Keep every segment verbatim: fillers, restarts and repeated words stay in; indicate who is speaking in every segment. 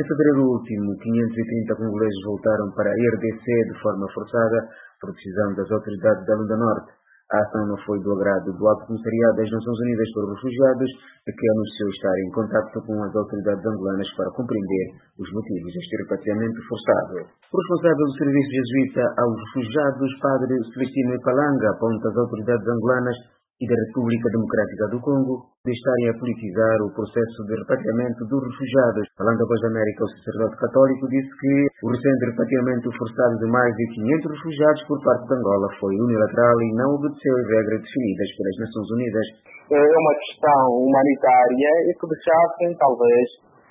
Speaker 1: Em fevereiro último, quinhentos e trinta congoleses voltaram para a R D C de forma forçada por decisão das autoridades da Lunda Norte. A ação não foi do agrado do Alto Comissariado das Nações Unidas para os Refugiados, que anunciou estar em contato com as autoridades angolanas para compreender os motivos deste repatriamento forçado. O responsável do Serviço Jesuíta aos Refugiados, Padre Celestino Ipalanga, aponta as autoridades angolanas e da República Democrática do Congo de estarem a politizar o processo de repatriamento dos refugiados. Falando à Voz da América, o sacerdote católico disse que o recente repatriamento forçado de mais de quinhentos refugiados por parte de Angola foi unilateral e não obedeceu às regras definidas pelas Nações Unidas.
Speaker 2: É uma questão humanitária e que deixassem, talvez,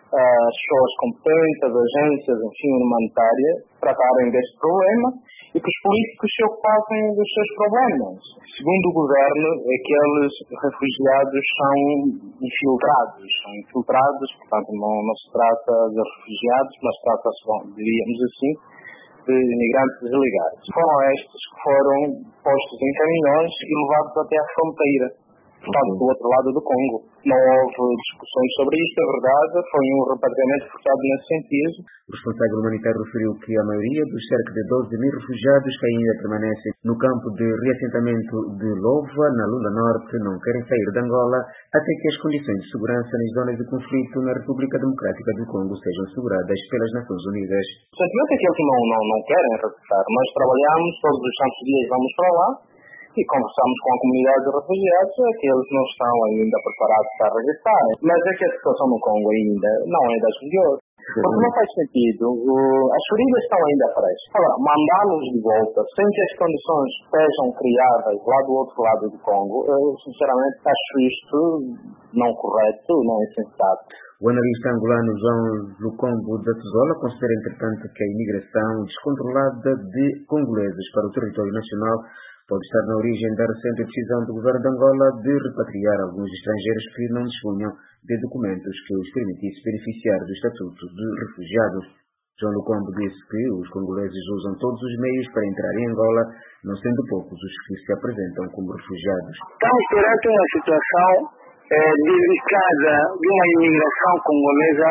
Speaker 2: as pessoas competentes, as agências, enfim, humanitárias, tratarem deste problema e que os políticos se ocupassem dos seus problemas. Segundo o governo, aqueles refugiados são infiltrados, são infiltrados, portanto não, não se trata de refugiados, mas trata-se, diríamos assim, de imigrantes ilegais. Foram estes que foram postos em caminhões e levados até à fronteira, portanto do outro lado do Congo. Não houve discussões sobre isto, é verdade, foi um repatriamento forçado nesse sentido.
Speaker 1: O responsável humanitário referiu que a maioria dos cerca de doze mil refugiados que ainda permanecem no campo de reassentamento de Lova, na Lunda Norte, não querem sair de Angola até que as condições de segurança nas zonas de conflito na República Democrática do Congo sejam asseguradas pelas Nações Unidas.
Speaker 2: O sentimento é que eles não, não, não querem regressar. Nós trabalhamos todos os santos dias, vamos para lá, e conversamos com a comunidade de refugiados, é que eles não estão ainda preparados para regressar. Mas é que a situação no Congo ainda não é das melhores. Porque não faz sentido, as feridas estão ainda frescas. Agora, mandá-los de volta, sem que as condições sejam criadas lá do outro lado do Congo, eu sinceramente acho isto não correto, não é sensato.
Speaker 1: O analista angolano João Lucombo da Tesola considera, entretanto, que a imigração descontrolada de congoleses para o território nacional pode estar na origem da recente decisão do governo de Angola de repatriar alguns estrangeiros que não dispunham de documentos que os permitisse beneficiar do estatuto de refugiados. João Lucombo disse que os congoleses usam todos os meios para entrar em Angola, não sendo poucos os que se apresentam como refugiados.
Speaker 3: Estamos perante uma situação eh, delicada de uma imigração congolesa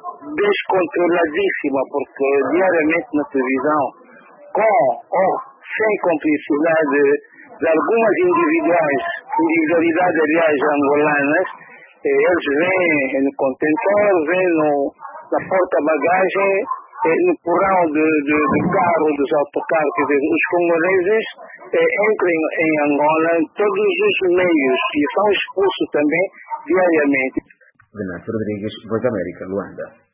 Speaker 3: descontroladíssima, porque diariamente na televisão, com ou sem complicidade de algumas individuais, individualidades, aliás, angolanas, eles vêm no contentor, vêm no, na porta-bagagem, no porão do, do, do carro, dos autocarros, quer dizer, os congoleses entram em Angola em todos os meios e são expulsos também diariamente.
Speaker 1: Renato Rodrigues, Voz da América, Luanda.